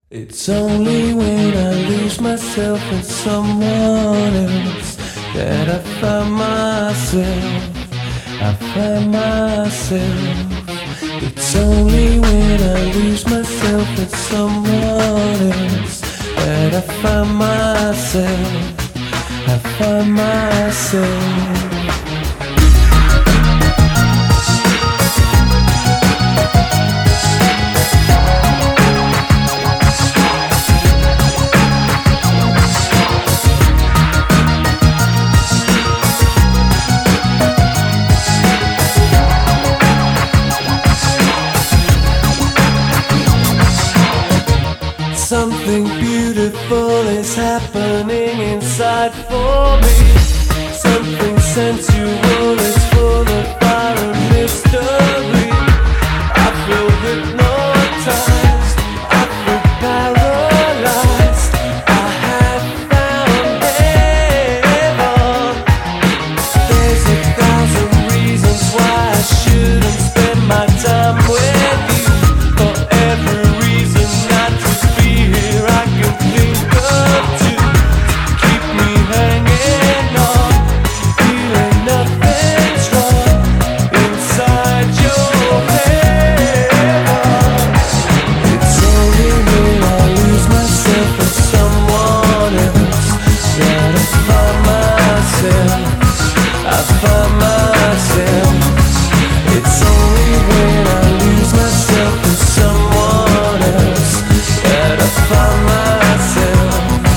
It's only when I lose myself in someone else that I find myself. It's only when I lose myself in someone else that I find myself. Something beautiful is happening inside for me. Something sensual is full of fire and mystery. I feel hypnotized, I feel paralyzed. I have found heaven. There's 1,000 reasons why I shouldn't spend my time with you. For every reason not to be here, I can think of two to keep me hanging on, feeling nothing's wrong inside your head. It's only when I lose myself in someone else that I find myself. It's only when I lose myself in someone else that I find myself.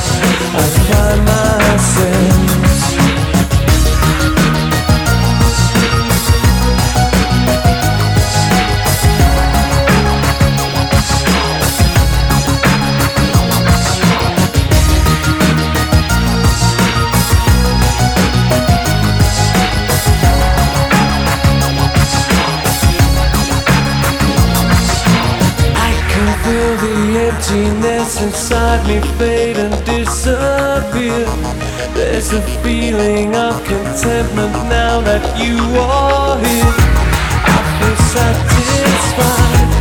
Feel the emptiness inside me fade and disappear. There's a feeling of contentment now that you are here. I feel satisfied.